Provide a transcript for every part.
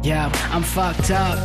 Yeah, I'm fucked up.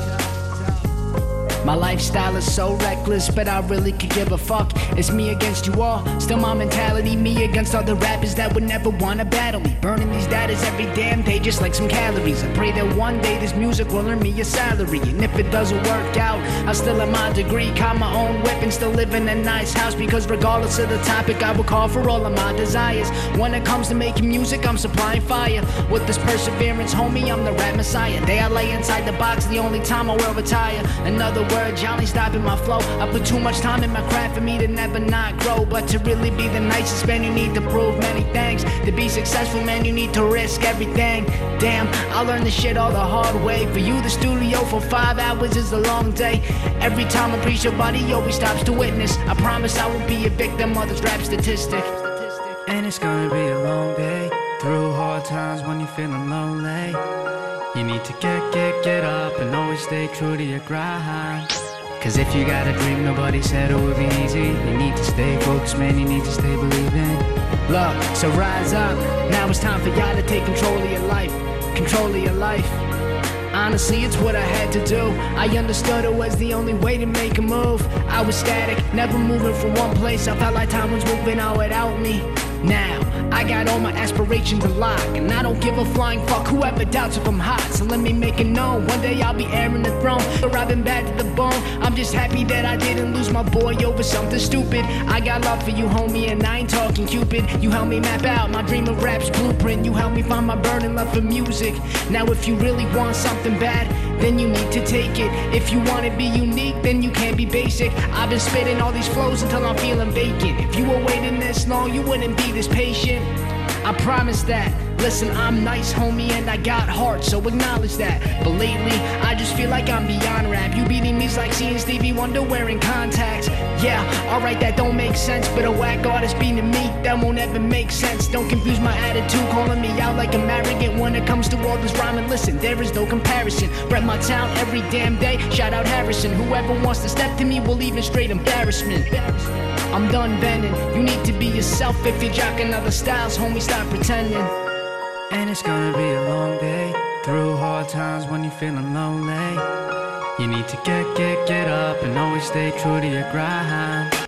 My lifestyle is so reckless, but I really could give a fuck. It's me against you all, still my mentality. Me against all the rappers that would never wanna battle me. Burning these datas every damn day just like some calories. I pray that one day this music will earn me a salary. And if it doesn't work out, I'll still have my degree, call my own whip and still live in a nice house. Because regardless of the topic, I will call for all of my desires. When it comes to making music, I'm supplying fire. With this perseverance, homie, I'm the rap messiah. Day I lay inside the box, the only time I will retire. Another words, y'all ain't stopping my flow. I put too much time in my craft for me to never not grow. But to really be the nicest man, you need to prove many things. To be successful, man, you need to risk everything. Damn, I learned this shit all the hard way. For you, the studio for 5 hours is a long day. Every time I preach, your body always stops to witness. I promise I won't be a victim of this rap statistic. And it's gonna be a long day, through hard times when you're feeling lonely. You need to get up and always stay true to your grind. Cause if you got a dream, nobody said it would be easy. You need to stay focused, man, you need to stay believing. Look, so rise up, now it's time for y'all to take control of your life. Control of your life. Honestly, it's what I had to do. I understood it was the only way to make a move. I was static, never moving from one place. I felt like time was moving on without me. Now, I got all my aspirations unlocked, and I don't give a flying fuck whoever doubts if I'm hot. So let me make it known, one day I'll be airing the throne. But I've been bad to the bone. I'm just happy that I didn't lose my boy over something stupid. I got love for you, homie, and I ain't talking Cupid. You helped me map out my dream of rap's blueprint. You helped me find my burning love for music. Now if you really want something bad, then you need to take it. If you wanna be unique, then you can't be basic. I've been spitting all these flows until I'm feeling vacant. If you were waiting this long, you wouldn't be this patient. I promise that. Listen, I'm nice, homie, and I got heart, so acknowledge that. But lately, I just feel like I'm beyond rap. You beating me's like seeing Stevie Wonder wearing contacts. Yeah, alright, that don't make sense, but a whack artist beating me, that won't ever make sense. Don't confuse my attitude, calling me out like I'm arrogant when it comes to all this rhyming. Listen, there is no comparison. Rep my town every damn day, shout out Harrison. Whoever wants to step to me will leave in straight embarrassment. I'm done bending, you need to be yourself. If you're jocking other styles, homie, stop pretending. And it's gonna be a long day, through hard times when you're feeling lonely. You need to get up and always stay true to your grind.